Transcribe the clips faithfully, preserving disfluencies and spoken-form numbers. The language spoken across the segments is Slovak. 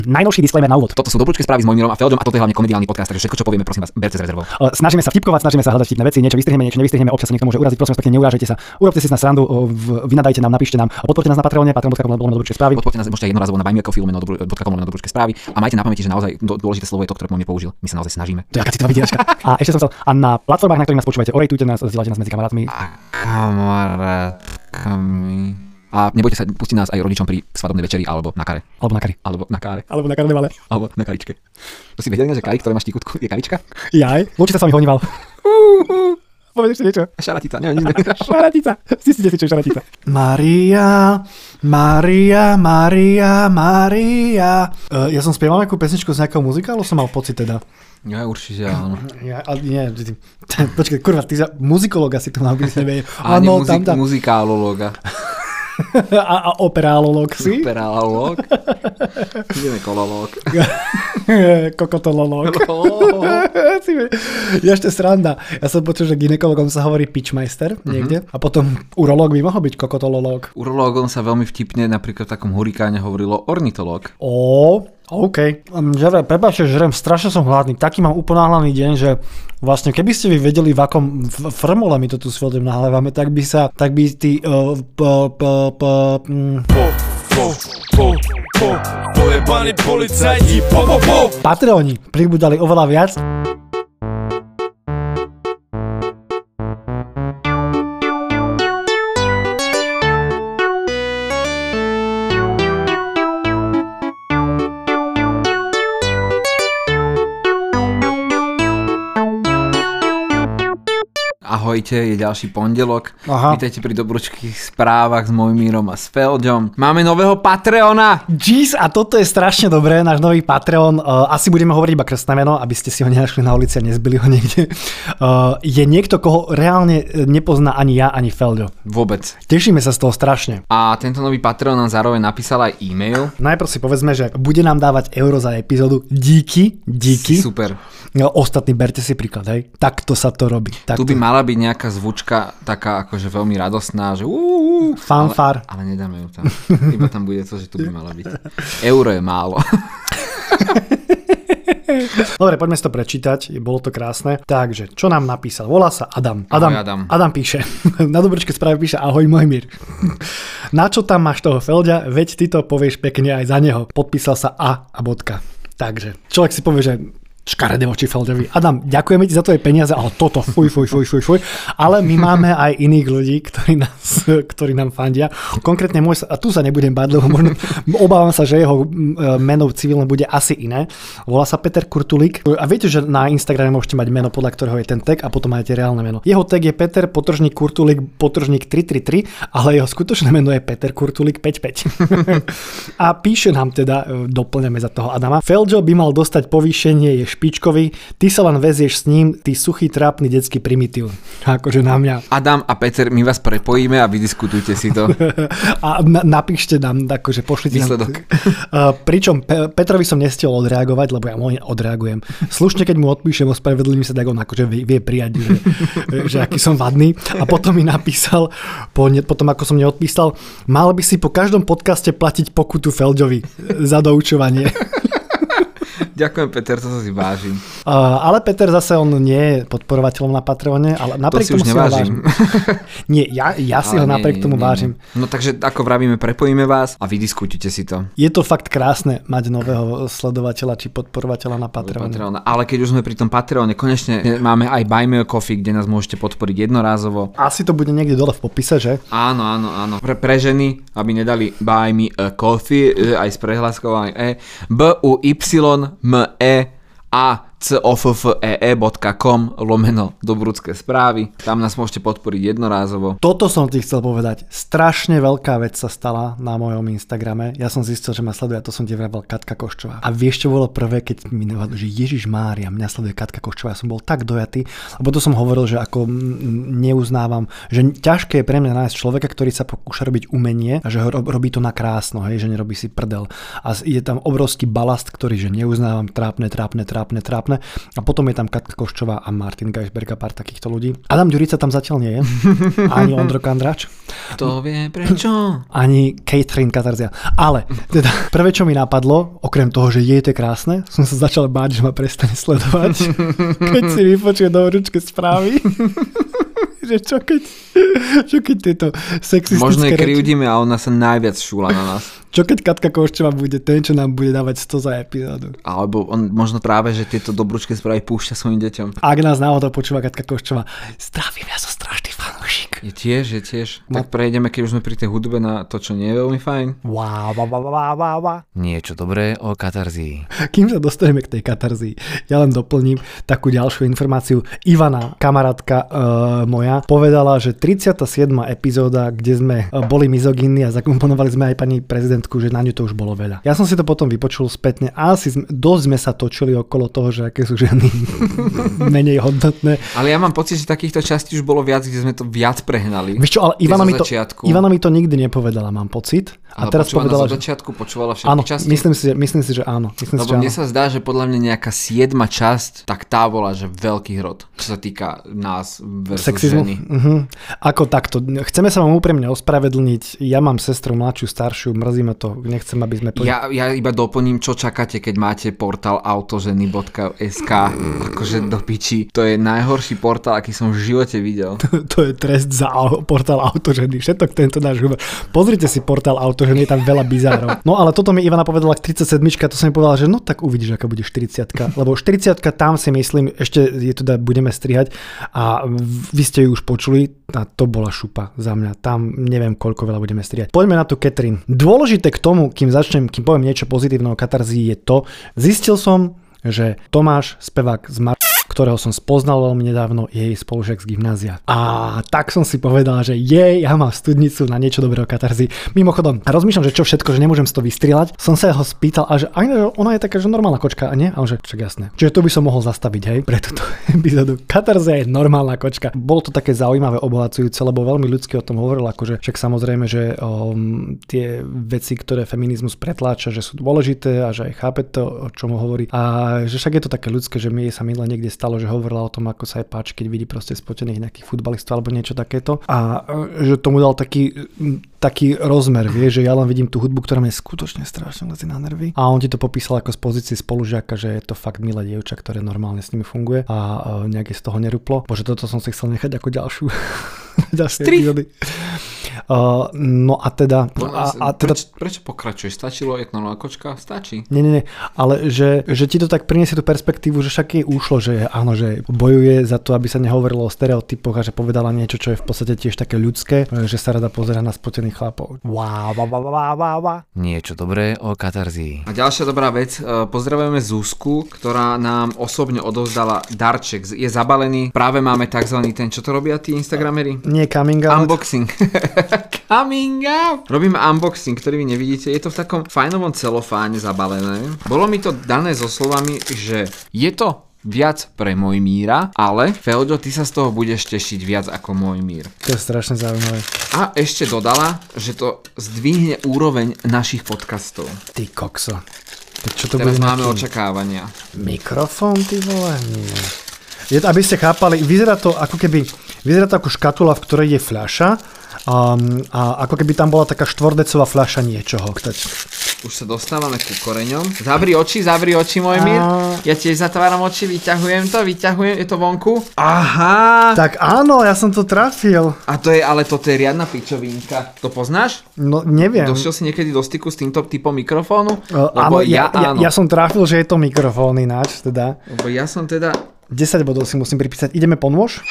Najnovší disclaimer na úvod. Toto sú Dobrúčke správy s Mojmírom a Feldom a toto je hlavne komediálny podcast, takže všetko, čo povieme, prosím vás, berte s rezervou. Snažíme sa vtipkovať, snažíme sa hľadať vtipné veci, niečo vystrihneme, niečo nevystrihneme, občas sa niekto môže uraziť, prosím vás pekne, neurážajte sa. Urobte si na srandu, vynadajte nám, napíšte nám, podporte nás na Patreone, patreon bodka com lomeno Dobrúčke správy. Podporte nás, môžete jednorazovo na buy me a coffee lomeno Dobrúčke správy a majte na pamäti, že naozaj dôležité slovo je to, ktoré Mojmír použil. My sa naozaj snažíme. To je aká citová vydieračka. A ešte som chcel, a na platformách, na ktorých nás počúvate, orejtujte nás, zdieľajte nás medzi kamarátmi. Kamarátkami. A nebojte sa pustiť nás aj rodičom pri svadobnej večeri alebo na kare. Alebo na kari. Alebo na káre. Alebo na karnevale. Alebo na karičke. To si vedel, že kari, ktoré máš tikutku, je karička? Jaj, Lučí sa s vami honíval. Povedz ešte niečo. Šaratica, neviem, nič. Šaratica. Zistite si, čo je šaratica. Maria, Maria, Maria, Maria. Uh, ja som spieval nejakú pesničku z nejakého muzikálu, som mal pocit teda. Ja určite áno. Ja, ale nie, počkaj, kurva, ty za muzikologa si to mal byť, neviem. A nie muzik, muzikálologa. A, a operálolog si? Operálolog. Ideme kololog. Kokotololog. Je ešte sranda. Ja som počul, že gynekologom sa hovorí pitchmeister niekde. Mm-hmm. A potom urológ by mohol byť kokotololog. Urológom sa veľmi vtipne napríklad v takom hurikáne hovorilo ornitolog. Ó, OK. Žere, prepáčte, žerem, strašne som hladný. Taký mám uponáhlaný deň, že vlastne keby ste vy vedeli, v akom frmole my to tu s Feldom nahlávame, tak by sa, tak by tí uh, p, p, p, mm. po, po, po, po, pojebani policajti, po, po, po. Patreoni pribudali oveľa viac. Ahojte, je ďalší pondelok. Aha. Vítajte pri Dobrúčkych správach s Mojmírom a s Feldom. Máme nového Patreona. Jeez, a toto je strašne dobré, náš nový Patreon. Uh, asi budeme hovoriť iba krstné meno, aby ste si ho nenašli na ulici a nezbili ho niekde. Uh, je niekto, koho reálne nepozná ani ja, ani Feldo. Vôbec. Tešíme sa z toho strašne. A tento nový Patreon nám zároveň napísal aj e-mail. Najprv si povedzme, že bude nám dávať euro za epizódu. Díky, díky. Super. No, ostatní, berte si príklad, hej. Takto sa to robí. Takto. Tu by mala byť nejaká zvučka taká akože veľmi radostná, že uú, fanfár. Ale, ale nedáme ju tam. Iba tam bude to, že tu by mala byť. Euro je málo. Dobre, poďme si to prečítať, bolo to krásne. Takže, čo nám napísal? Volá sa Adam. Adam. Adam, Adam. Adam píše. Na Dobrúčke správe píše: ahoj Mojmír. Na čo tam máš toho Felda? Veď ty to povieš pekne aj za neho. Podpísal sa A a bodka. Takže, človek si povie, že škaredé voči Feldovi. Adam, ďakujeme ti za tvoje peniaze, ale toto, fuj, fuj, fuj, fuj, fuj. Ale my máme aj iných ľudí, ktorí, nás, ktorí nám fandia. Konkrétne môj, a tu sa nebudem báť, lebo možno obávam sa, že jeho meno civilné bude asi iné. Volá sa Peter Kurtulík. A viete, že na Instagrame môžete mať meno, podľa ktorého je ten tag a potom máte reálne meno. Jeho tag je Peter potržník Kurtulík potržník tri tri tri, ale jeho skutočné meno je Peter Kurtulík päť päť. A píše nám teda, doplňame za toho Adama: Feldo by mal dostať povýšenie, je špičkový, ty sa len vezieš s ním, ty suchý, trápny detský primitív. Akože na mňa. Adam a Peter, my vás prepojíme a vydiskutujte si to. A na, napíšte nám, akože pošlite výsledok. Nám. Uh, pričom Pe- Petrovi som nestihol odreagovať, lebo ja mu odreagujem. Slušne, keď mu odpíšem, ospravedlním sa, tak on akože vie, vie prijať, že, že aký som vadný. A potom mi napísal, po, potom ako som neodpísal, mal by si po každom podcaste platiť pokutu Feldovi za doučovanie. Ďakujem, Peter, to sa si vážim. Uh, ale Peter zase on nie je podporovateľom na Patreone, ale napriek to si tomu už si nevážim. ho vážim. Nie, ja, ja si ale ho napriek nie, tomu nie, vážim. Nie. No takže ako vravíme, prepojíme vás a vydiskutujte si to. Je to fakt krásne mať nového sledovateľa či podporovateľa na Patreone. Patreon. Ale keď už sme pri tom Patreone, konečne máme aj Buy Me a Coffee, kde nás môžete podporiť jednorázovo. Asi to bude niekde dole v popise, že? Áno, áno, áno. Pre, pre ženy, aby nedali Buy Me a Coffee, aj s prehlaskou aj E. B U Y M E A c o f f e e bodka com lomeno Dobrúčke správy. Tam nás môžete podporiť jednorázovo. Toto som ti chcel povedať. Strašne veľká vec sa stala na mojom Instagrame. Ja som zistil, že ma sleduje, a to som ti vravel, Katka Koščová. A vieš, čo bolo prvé, keď mi napadlo, že Ježiš Mária, mňa sleduje Katka Koščová. Ja som bol tak dojatý, lebo to som hovoril, že ako neuznávam, že ťažké je pre mňa nájsť človeka, ktorý sa pokúša robiť umenie a že ho robí to na krásno, hej, že nerobí si prdel. A je tam obrovský balast, ktorý že neuznávam, trápne, trápne, trápne, trápne. trapné. A potom je tam Katka Koščová a Martin Geisberg a pár takýchto ľudí. Adam Ďurica tam zatiaľ nie je. Ani Ondro Kandrač. Kto vie prečo? Ani Catherine Katarzia. Ale teda prvé, čo mi napadlo, okrem toho, že je to krásne, som sa začal báť, že ma prestane sledovať. Keď si vypočuje do horúčke správy. Že čo keď, čo keď tieto sexistické Možno je reči... krivdíme a ona sa najviac šúla na nás. Čo keď Katka Koščová bude ten, čo nám bude dávať sto za epizódu? Alebo on možno práve, že tieto dobrúčke správy púšťa svojim deťom. Ak nás náhodou počúva Katka Koščová, zdravím, ja som strašný fanúšik. Je tiež, je tiež. No. Tak prejdeme, keď už sme pri tej hudbe, na to, čo nie je veľmi fajn. Wow, wow, wow, wow, wow, wow. Niečo dobré o katarzii. Kým sa dostaneme k tej katarzii, ja len doplním takú ďalšiu informáciu. Ivana, kamarátka uh, moja, povedala, že tridsiata siedma epizóda, kde sme uh, boli mizogynní a zakomponovali sme aj pani prezidentku, že na ňu to už bolo veľa. Ja som si to potom vypočul spätne a asi sme, dosť sme sa točili okolo toho, že aké sú ženy menej hodnotné. Ale ja mám pocit, že takýchto častí už bolo viac, kde sme to viac prehnali. Vieš čo, ale Ivana mi, to, začiatku. Ivana mi to nikdy nepovedala, mám pocit. A ale teraz povedala, že... že... začiatku počúvala všetky áno, časti. myslím si, že, myslím si, že áno. Myslím Lebo si, že mne áno. sa zdá, že podľa mňa nejaká siedma časť, tak tá bola, že veľký hrot, čo sa týka nás versus Sexizmu. ženy. Uh-huh. Ako takto. Chceme sa vám úprimne ospravedlniť. Ja mám sestru mladšiu, staršiu, mrzí ma to. Nechcem, aby sme... Po... Ja, ja iba doplním, čo čakáte, keď máte portál autoženy bodka es ká. Akože do piči. To je najhorší portál, aký som v živote videl. To je trest za au- portál autoženy. Všetok tento náš humor. Pozrite si portál autoženy, je tam veľa bizárov. No ale toto mi Ivana povedala k tridsaťsedmičke, to som mi povedala, že no tak uvidíš, aká bude štyridsiatka. Lebo štyridsiatka tam si myslím, ešte je teda budeme strihať a vy ste ju už počuli a to bola šupa za mňa. Tam neviem, koľko veľa budeme strihať. Poďme na tú Catherine. Dôležité k tomu, kým začnem, kým poviem niečo pozitívne o katarzii, je to, zistil som, že Tomáš, spevák z Mar... ktorého som spoznal veľmi nedávno, je jej spolužiak z gymnázia. A tak som si povedal, že jej, ja mám studnicu na niečo dobré o katarzii. Mimochodom, rozmýšľam, že čo všetko, že nemôžem si to vystrieľať. Som sa ho spýtal, a že aj, ona je taká, že normálna kočka, a nie? A on že, však jasné. Čiže to by som mohol zastaviť, hej, pre túto epizódu. Katarzia je normálna kočka. Bolo to také zaujímavé, obohacujúce, lebo veľmi ľudsky o tom hovoril, akože však samozrejme, že um, tie veci, ktoré feminizmus pretláča, že sú dôležité a že aj chápe to, o čom hovorí. A že však je to také ľudské, že my sa minule niekde stalo, že hovorila o tom, ako sa jej páči, keď vidí proste spotených nejakých futbalistov alebo niečo takéto. A že tomu dal taký, taký rozmer, vie, že ja len vidím tú hudbu, ktorá mi skutočne strašne lezí na nervy. A on ti to popísal ako z pozície spolužiaka, že je to fakt milé dievča, ktoré normálne s nimi funguje a nejak je z toho neruplo. Bože, toto som si chcel nechať ako ďalšiu. ďalšie epizódy. Uh, no a teda... A, a teda Preč, prečo pokračuješ? Stačilo, jak normálna kočka? Stačí. Nie, nie, nie. Ale že, že ti to tak priniesie tú perspektívu, že však jej ušlo, že áno, že bojuje za to, aby sa nehovorilo o stereotypoch a že povedala niečo, čo je v podstate tiež také ľudské, že sa rada pozerá na spotených chlapov. Wow, wow, wow, wow, wow, wow. Niečo dobré o katarzii. A ďalšia dobrá vec, pozdravujeme Zuzku, ktorá nám osobne odovzdala darček. Je zabalený, práve máme takzvaný ten, čo to robia tí instagramery? Nie coming out. Unboxing. Coming out. Robíme unboxing, ktorý vy nevidíte. Je to v takom fajnovom celofáne zabalené. Bolo mi to dané so slovami, že je to viac pre Mojmíra, ale Felďo, ty sa z toho budeš tešiť viac ako Mojmír. To je strašne zaujímavé. A ešte dodala, že to zdvihne úroveň našich podcastov. Ty kokso. Tak čo to Teraz bude máme nejaký očakávania. mikrofón, ty vole? Nie. Je to, aby ste chápali, vyzerá to ako keby, vyzerá to ako škatula, v ktorej je fľaša um, a ako keby tam bola taká štvordecová fľaša niečoho. Už sa dostávame ku koreňom. Zavri oči, zavri oči, Mojmír. A... Ja tiež zatváram oči, vyťahujem to, vyťahujem, je to vonku. Aha! Tak áno, ja som to trafil. A to je, ale toto je riadna pičovinka. To poznáš? No neviem. Došiel si niekedy do styku s týmto typom mikrofónu? Uh, áno, ja, ja, ja som trafil, že je to mikrofón ináč, teda. Lebo ja som teda... desať bodov si musím pripísať. Ideme po nôž?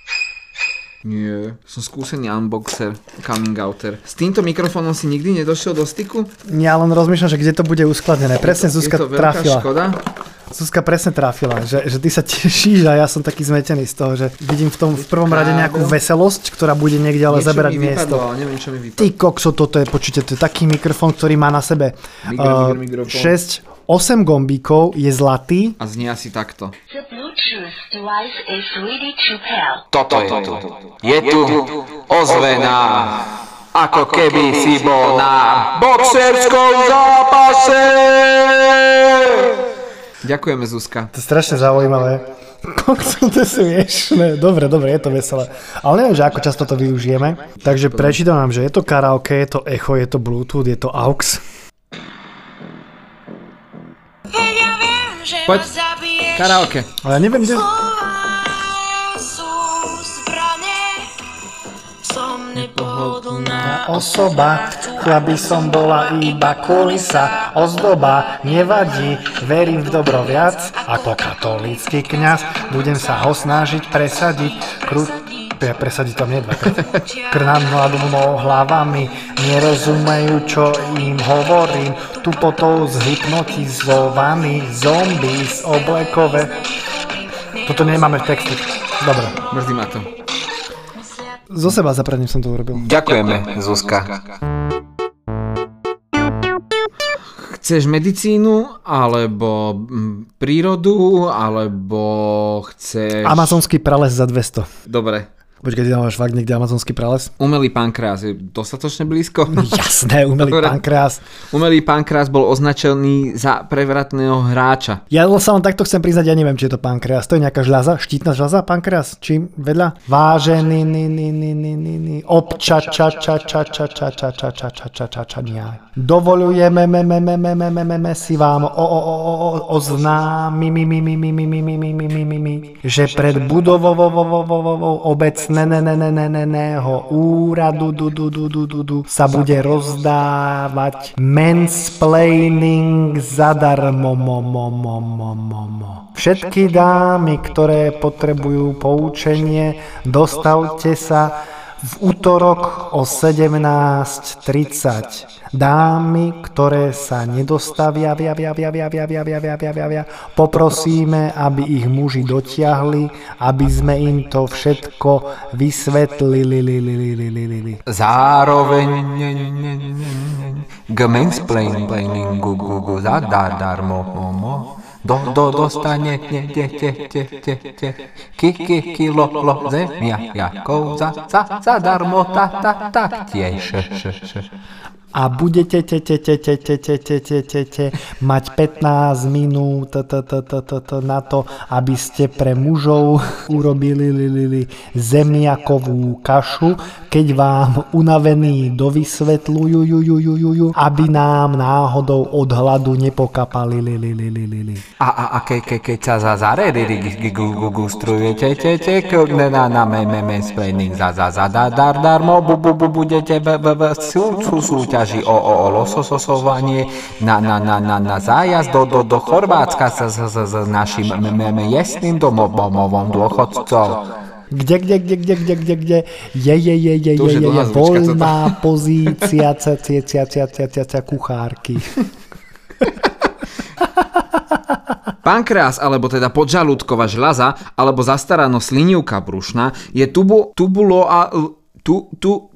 Nie, som skúsený unboxer, coming outer. S týmto mikrofónom si nikdy nedošiel do styku? Ja len rozmýšľam, že kde to bude uskladené. Presne Zuzka je to veľká trafila. škoda. Zuzka presne trafila, že, že ty sa tešíš a ja som taký zmetený z toho, že vidím v tom v prvom rade nejakú veselosť, ktorá bude niekde ale Niečo zaberať mi miesto. vypadlo, ale neviem, čo mi vypadlo. Ty kokso, toto je, počujte, to je taký mikrofón, ktorý má na sebe Migro, uh, migro, mikrofón. šesť osem gombíkov, je zlatý. A znie asi takto. The Bluetooth device is ready to pair. Toto je tu. Je tu ozvená. Ako keby si bol na boxerskom zápase. Ďakujeme, Zuzka. To je strašne zaujímavé. To je smiešné. Dobre, dobre, je to veselé. Ale neviem, že ako často to využijeme. Takže prečítam nám, že je to karaoke, je to echo, je to bluetooth, je to aux. Poď, karaoke. Ale ja neviem, kde... Nepohodlná osoba, chlaby som bola iba kulisa, ozdoba, nevadí, verím v dobro viac, ako katolícky kňaz, budem sa ho snažiť presadiť, kru... Ja presadiť tam nie dvakrát. Krnám mladou hlavami, nerozumejú, čo im hovorím, tupotou zhypnotizovaný, zombies, oblekové. Toto nemáme v texte. Dobre. Mrzí ma to. Zo seba zapraním som to urobil. Ďakujeme, Zuzka. Chceš medicínu, alebo prírodu, alebo chceš... Amazonský prales za dvesto. Dobre. Počkaj, ty tam máš fakt niekde amazonský prales? Umelý pankreas je dostatočne blízko? Jasné, umelý Dobre. pankreas. Umelý pankreas bol označený za prevratného hráča. Ja sa vám takto chcem priznať, ja neviem, či je to pankreas. To je nejaká žľaza, štítna žľaza, pankreas? Čím vedľa? Vážený, ni, ni, ni, ni, ni, ni, obča, ča, ča, ča, ča, ča, ča, ča, ča, ča, ča, ča, ča, dovolujeme, me, me, me, me, me, me, me, me, si vám o, o, o, o, oznámi, mi, mi, mi, mi, mi, mi, mi, mi, mi, mi, mi, mi, že pred budovou obecnou ne, ne, ne, ne, ne, ne, ne, ho úradu du, du, du, du, du, du, sa bude rozdávať mansplaining zadarmo, mo, mo, mo, mo, mo, mo. Všetky dámy, ktoré potrebujú poučenie, dostavte sa v útorok o sedemnásť tridsať. Dámy, ktoré sa nedostavia, via, via, via, via, via, via, via, via, via, via, via, poprosíme, aby ich muži dotiahli, aby sme im to všetko vysvetlili. Zároveň k mansplainingu zadarmo do, do, dostane ne, te, te, te, te, te, ki, ki, kilo, lo, zemia, jako za, za, zadarmo, ta, ta, tak, tiež, š, š, š. A budete te, te, te, te, te, te, te, te, te, te, mať pätnásť minút na to, aby ste pre mužov urobili zemiakovú kašu, keď vám unavení dovysvetľujú, aby nám náhodou od hladu nepokapali. A, a, a ke, ke, keď sa za zaregistrujete, na mansplaining za, za, za, dar, darmo, budete v súťaži o, o, o losososovanie na, na, na, na, na zájazd do, do, do Chorvátska s, s, s našim miestnym domovom dôchodcom. Kde, kde, kde, kde, kde, kde, kde, je, je, je, je, je, je, je, voľná pozícia, cia, cia, cia, cia, cia, cia, cia, kuchárky. Pankreas, alebo teda podžalúdková žľaza, alebo zastaraná slinivka brušná, je tubu, tubulo a... Tu, tu,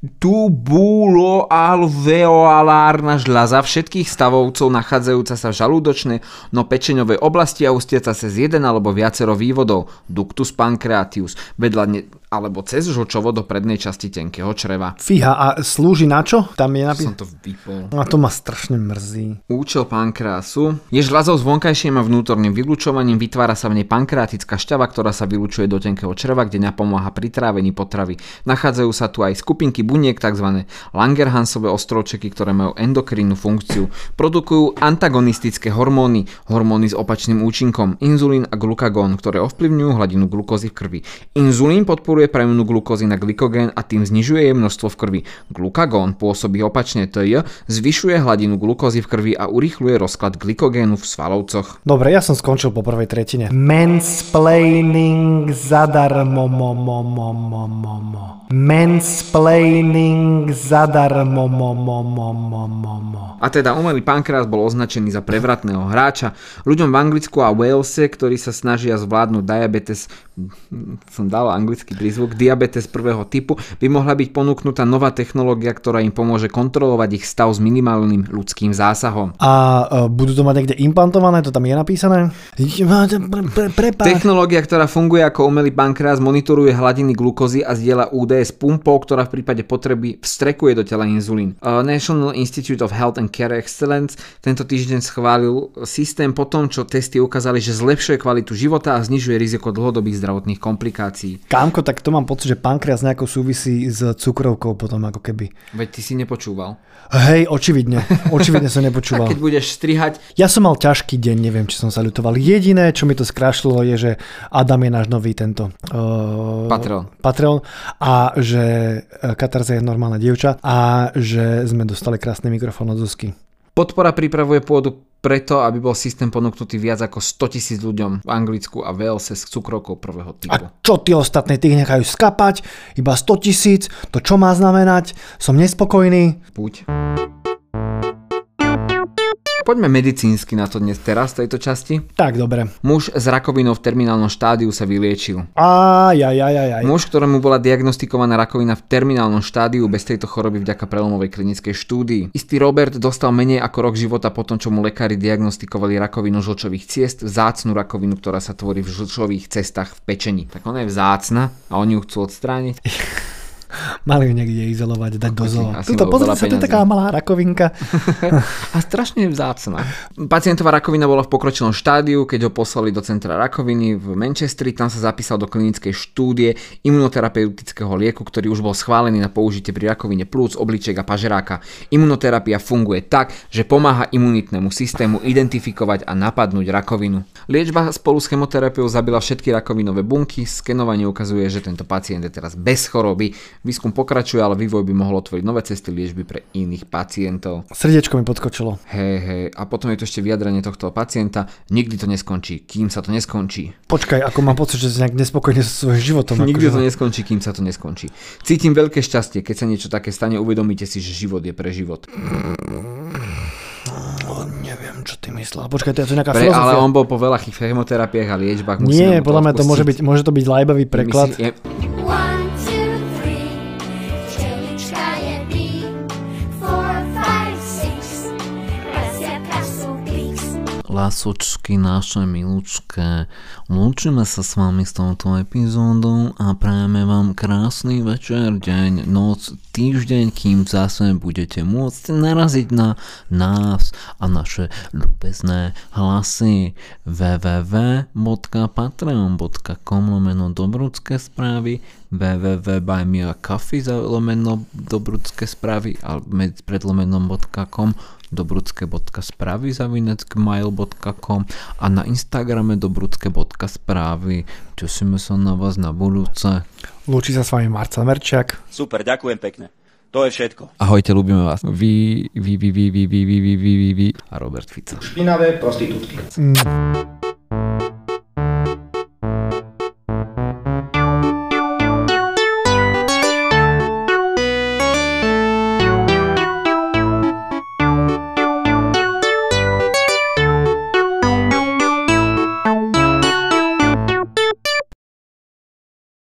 tubuloalveolárna žľaza všetkých stavovcov nachádzajúca sa v žalúdočnej no pečeňovej oblasti a ústiaca cez jeden alebo viacero vývodov ductus pancreatius vedľa ne, alebo cez žlčovo do prednej časti tenkého čreva. Fíha, a slúži na čo? Tam je napísané. Som to vypol. A to ma strašne mrzí. Účel pankreasu je žľazou s vonkajším a vnútorným vylučovaním, vytvára sa v nej pankreatická šťava, ktorá sa vylučuje do tenkého čreva, kde napomáha pri trávení potravy. Nachádzajú sa tu aj skupinky buniek, tzv. Langerhansové ostrovčeky, ktoré majú endokrínnu funkciu. Produkujú antagonistické hormóny, hormóny s opačným účinkom, inzulín a glukagón, ktoré ovplyvňujú hladinu glukózy v krvi. Inzulín podporuje premenu glukózy na glykogén a tým znižuje jej množstvo v krvi. Glukagón pôsobí opačne, to je, zvyšuje hladinu glukózy v krvi a urýchľuje rozklad glykogénu v svalovcoch. Dobre, ja som skončil po prvej tretine. Mansplaining zadarmo, mo, mo, mo, mo, mo, mo. Mansplaining zadarmo, mo, mo, mo, mo, mo, mo. A teda umelý pankreas bol označený za prevratného hráča. Ľuďom v Anglicku a Walese, ktorí sa snažia zvládnuť diabetes, som dal anglický prízvuk, diabetes prvého typu, by mohla byť ponúknutá nová technológia, ktorá im pomôže kontrolovať ich stav s minimálnym ľudským zásahom. A uh, budú to mať niekde implantované, to tam je napísané? Pre, pre, Technológia, ktorá funguje ako umelý pankreas, monitoruje hladiny glukózy a zdieľa údaje s pumpou, ktorá v prípade potreby vstrekuje do tela inzulín. Uh, National Institute of Health and Care Excellence tento týždeň schválil systém po tom, čo testy ukázali, že zlepšuje kvalitu života a znižuje riziko dlhodobých zdravotných komplikácií. Kámko, tak to mám pocit, že pankreas nejako súvisí s cukrovkou potom ako keby. Veď ty si nepočúval. Hej, očividne. Očividne som nepočúval. A keď budeš strihať... Ja som mal ťažký deň, neviem, či som sa ľutoval. Jediné, čo mi to skrášľilo, je, že Adam je náš nový tento... Uh, Patreon. Patreon. A že Katarza je normálna dievča. A že sme dostali krásny mikrofón od Zuzky. Podpora pripravuje pôdu preto, aby bol systém ponúknutý viac ako stotisíc ľuďom v Anglicku a Walese s cukrovkou prvého typu. A čo tí ostatní, tých nechajú skapať? Iba sto tisíc? To čo má znamenať? Som nespokojný? Buď. Poďme medicínsky na to dnes teraz v tejto časti. Tak, dobre. Muž s rakovinou v terminálnom štádiu sa vyliečil. Aj, aj, aj, aj, aj. Muž, ktorému bola diagnostikovaná rakovina v terminálnom štádiu bez tejto choroby vďaka prelomovej klinickej štúdii. Istý Robert dostal menej ako rok života po tom, čo mu lekári diagnostikovali rakovinu žlčových ciest, vzácnu rakovinu, ktorá sa tvorí v žlčových cestách v pečení. Tak ona je vzácna a oni ju chcú odstrániť. Mali ju niekde izolovať, dať do zoo. Asi Tuto, bolo pozrite veľa sa, to je peňazí. taká malá rakovinka. A strašne vzácna. Pacientová rakovina bola v pokročilom štádiu, keď ho poslali do centra rakoviny v Manchesteri, tam sa zapísal do klinickej štúdie imunoterapeutického lieku, ktorý už bol schválený na použitie pri rakovine plúc, obličiek a pažeráka. Imunoterapia funguje tak, že pomáha imunitnému systému identifikovať a napadnúť rakovinu. Liečba spolu s chemoterapiou zabila všetky rakovinové bunky, skenovanie ukazuje, že tento pacient je teraz bez choroby. Výskum pokračuje, ale vývoj by mohol otvoriť nové cesty liečby pre iných pacientov. Srdiečko mi podskočilo. Hej, hej. A potom je tu ešte vyjadrenie tohto pacienta. Nikdy to neskončí, kým sa to neskončí. Počkaj, ako mám pocit, že si nejak nespokojne so svojím životom. Nikdy akože... to neskončí, kým sa to neskončí. Cítim veľké šťastie, keď sa niečo také stane, uvedomíte si, že život je pre život. No, neviem, čo ty myslel. Počkaj, to je to nejaká Pre, filozofia. ale on bol po veľa chemoterapiách a liečbách. Nie, podľa mňa to môže byť, môže to byť liveový preklad. Myslím, je... One, two, three. Čelička je bí. Four, five, six. Razia Castle Peaks. Lásočky naše milúčké, lúčime sa s vami s touto epizódou a prajeme vám krásny večer, deň, noc, týždeň, kým zase budete môcť naraziť na nás a naše ľúbezné hlasy. w w w bodka patreon bodka com lomeno dobrudské správy, w w w bodka buy me a coffee lomeno dobrudské správy a pred lomenom bodka com dobrudské bodka správy zavinec gmail bodka com a na Instagrame dobrudské bodka správy. Tešíme sa na vás na budúce. Lúči sa s vami Marcel Merčiak. Super, ďakujem pekne. To je všetko. Ahojte, ľúbime vás. Vy, vy, vy, vy, vy, vy, vy, vy, vy, vy a Robert Fico. Špinavé prostitútky. Mm.